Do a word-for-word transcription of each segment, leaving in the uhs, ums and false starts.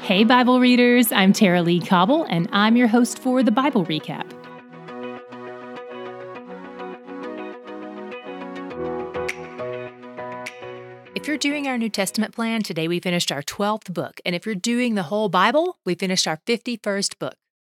Hey, Bible readers, I'm Tara Lee Cobble, and I'm your host for the Bible Recap. If you're doing our New Testament plan, today we finished our twelfth book, and if you're doing the whole Bible, we finished our fifty-first book.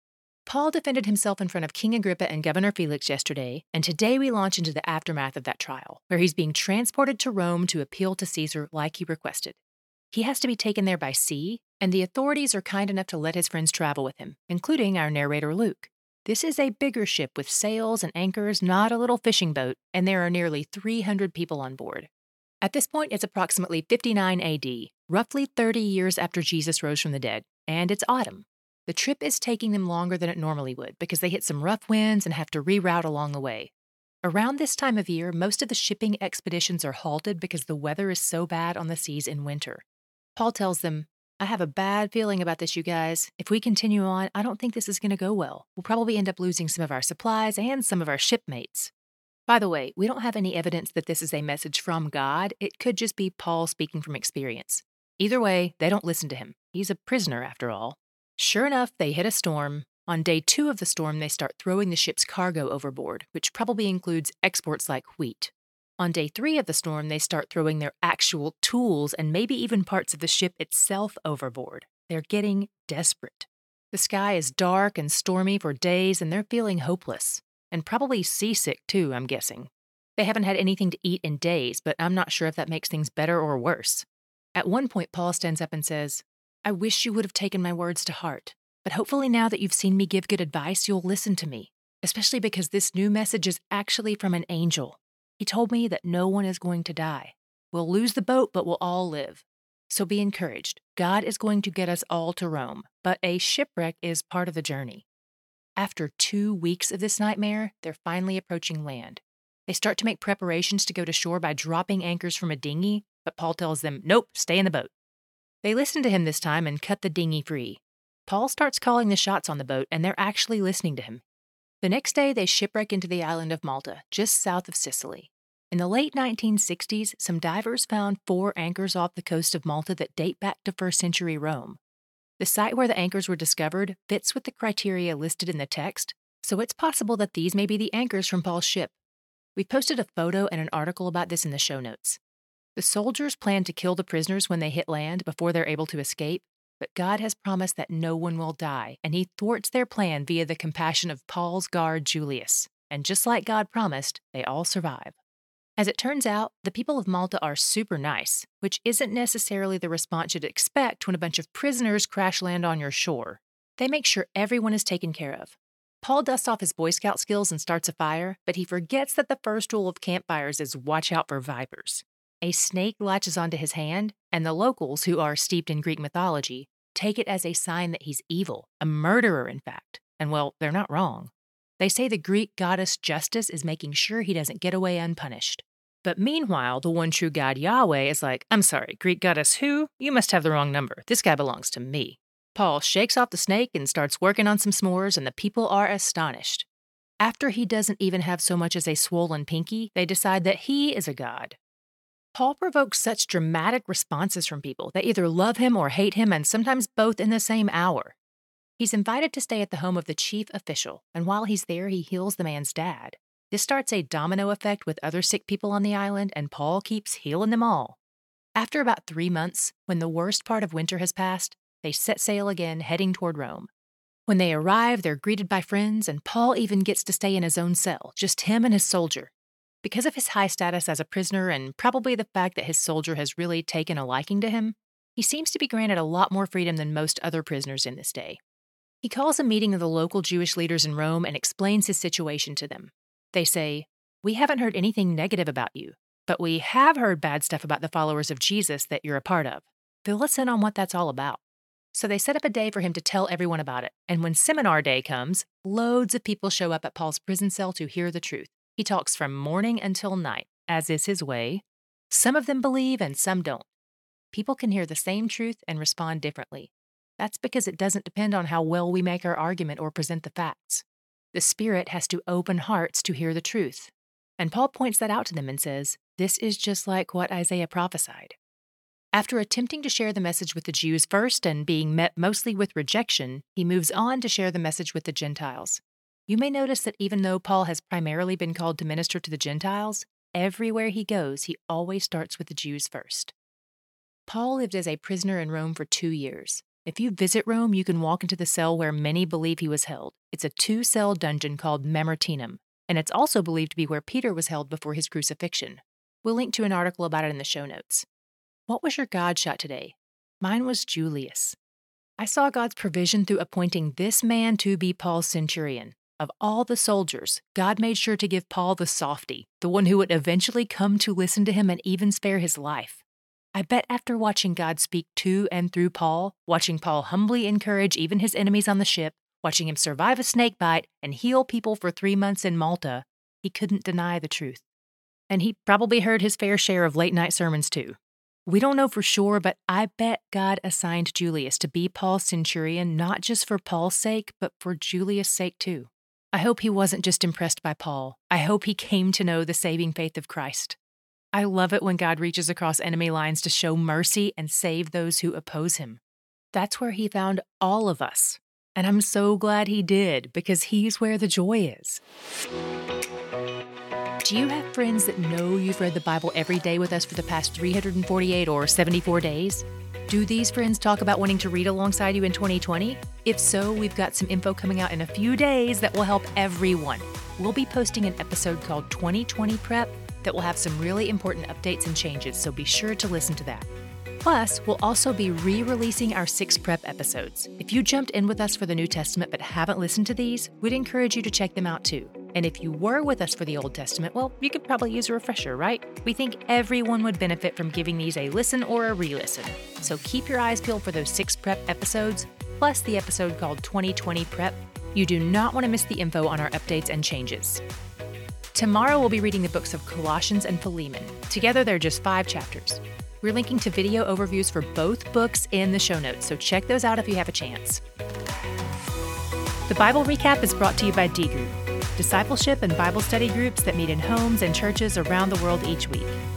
Paul defended himself in front of King Agrippa and Governor Felix yesterday, and today we launch into the aftermath of that trial, where he's being transported to Rome to appeal to Caesar like he requested. He has to be taken there by sea, and the authorities are kind enough to let his friends travel with him, including our narrator Luke. This is a bigger ship with sails and anchors, not a little fishing boat, and there are nearly three hundred people on board. At this point, it's approximately fifty-nine A D, roughly thirty years after Jesus rose from the dead, and it's autumn. The trip is taking them longer than it normally would because they hit some rough winds and have to reroute along the way. Around this time of year, most of the shipping expeditions are halted because the weather is so bad on the seas in winter. Paul tells them, I have a bad feeling about this, you guys. If we continue on, I don't think this is going to go well. We'll probably end up losing some of our supplies and some of our shipmates. By the way, we don't have any evidence that this is a message from God. It could just be Paul speaking from experience. Either way, they don't listen to him. He's a prisoner after all. Sure enough, they hit a storm. On day two of the storm, they start throwing the ship's cargo overboard, which probably includes exports like wheat. On day three of the storm, they start throwing their actual tools and maybe even parts of the ship itself overboard. They're getting desperate. The sky is dark and stormy for days, and they're feeling hopeless. And probably seasick, too, I'm guessing. They haven't had anything to eat in days, but I'm not sure if that makes things better or worse. At one point, Paul stands up and says, I wish you would have taken my words to heart, but hopefully now that you've seen me give good advice, you'll listen to me, especially because this new message is actually from an angel. He told me that no one is going to die. We'll lose the boat, but we'll all live. So be encouraged. God is going to get us all to Rome, but a shipwreck is part of the journey. After two weeks of this nightmare, they're finally approaching land. They start to make preparations to go to shore by dropping anchors from a dinghy, but Paul tells them, nope, stay in the boat. They listen to him this time and cut the dinghy free. Paul starts calling the shots on the boat, and they're actually listening to him. The next day, they shipwreck into the island of Malta, just south of Sicily. In the late nineteen sixties, some divers found four anchors off the coast of Malta that date back to first century Rome. The site where the anchors were discovered fits with the criteria listed in the text, so it's possible that these may be the anchors from Paul's ship. We've posted a photo and an article about this in the show notes. The soldiers plan to kill the prisoners when they hit land before they're able to escape, but God has promised that no one will die, and he thwarts their plan via the compassion of Paul's guard Julius. And just like God promised, they all survive. As it turns out, the people of Malta are super nice, which isn't necessarily the response you'd expect when a bunch of prisoners crash land on your shore. They make sure everyone is taken care of. Paul dusts off his Boy Scout skills and starts a fire, but he forgets that the first rule of campfires is watch out for vipers. A snake latches onto his hand, and the locals, who are steeped in Greek mythology, take it as a sign that he's evil, a murderer in fact, and well, they're not wrong. They say the Greek goddess Justice is making sure he doesn't get away unpunished. But meanwhile, the one true God Yahweh is like, I'm sorry, Greek goddess who? You must have the wrong number. This guy belongs to me. Paul shakes off the snake and starts working on some s'mores, and the people are astonished. After he doesn't even have so much as a swollen pinky, they decide that he is a god. Paul provokes such dramatic responses from people. They either love him or hate him, and sometimes both in the same hour. He's invited to stay at the home of the chief official, and while he's there, he heals the man's dad. This starts a domino effect with other sick people on the island, and Paul keeps healing them all. After about three months, when the worst part of winter has passed, they set sail again, heading toward Rome. When they arrive, they're greeted by friends, and Paul even gets to stay in his own cell, just him and his soldier. Because of his high status as a prisoner and probably the fact that his soldier has really taken a liking to him, he seems to be granted a lot more freedom than most other prisoners in this day. He calls a meeting of the local Jewish leaders in Rome and explains his situation to them. They say, we haven't heard anything negative about you, but we have heard bad stuff about the followers of Jesus that you're a part of. Fill us in on what that's all about. So they set up a day for him to tell everyone about it, and when seminar day comes, loads of people show up at Paul's prison cell to hear the truth. He talks from morning until night, as is his way. Some of them believe and some don't. People can hear the same truth and respond differently. That's because it doesn't depend on how well we make our argument or present the facts. The Spirit has to open hearts to hear the truth. And Paul points that out to them and says, this is just like what Isaiah prophesied. After attempting to share the message with the Jews first and being met mostly with rejection, he moves on to share the message with the Gentiles. You may notice that even though Paul has primarily been called to minister to the Gentiles, everywhere he goes, he always starts with the Jews first. Paul lived as a prisoner in Rome for two years. If you visit Rome, you can walk into the cell where many believe he was held. It's a two-cell dungeon called Mamertinum, and it's also believed to be where Peter was held before his crucifixion. We'll link to an article about it in the show notes. What was your God shot today? Mine was Julius. I saw God's provision through appointing this man to be Paul's centurion. Of all the soldiers, God made sure to give Paul the softy, the one who would eventually come to listen to him and even spare his life. I bet after watching God speak to and through Paul, watching Paul humbly encourage even his enemies on the ship, watching him survive a snake bite and heal people for three months in Malta, he couldn't deny the truth. And he probably heard his fair share of late-night sermons too. We don't know for sure, but I bet God assigned Julius to be Paul's centurion not just for Paul's sake, but for Julius' sake too. I hope he wasn't just impressed by Paul. I hope he came to know the saving faith of Christ. I love it when God reaches across enemy lines to show mercy and save those who oppose him. That's where he found all of us. And I'm so glad he did, because he's where the joy is. Do you have friends that know you've read the Bible every day with us for the past three hundred forty-eight or seventy-four days? Do these friends talk about wanting to read alongside you in twenty twenty? If so, we've got some info coming out in a few days that will help everyone. We'll be posting an episode called twenty twenty Prep that will have some really important updates and changes, so be sure to listen to that. Plus, we'll also be re-releasing our six prep episodes. If you jumped in with us for the New Testament but haven't listened to these, we'd encourage you to check them out too. And if you were with us for the Old Testament, well, you could probably use a refresher, right? We think everyone would benefit from giving these a listen or a re-listen. So keep your eyes peeled for those six prep episodes, plus the episode called twenty twenty Prep. You do not want to miss the info on our updates and changes. Tomorrow we'll be reading the books of Colossians and Philemon. Together they're just five chapters. We're linking to video overviews for both books in the show notes, so check those out if you have a chance. The Bible Recap is brought to you by D Group, discipleship and Bible study groups that meet in homes and churches around the world each week.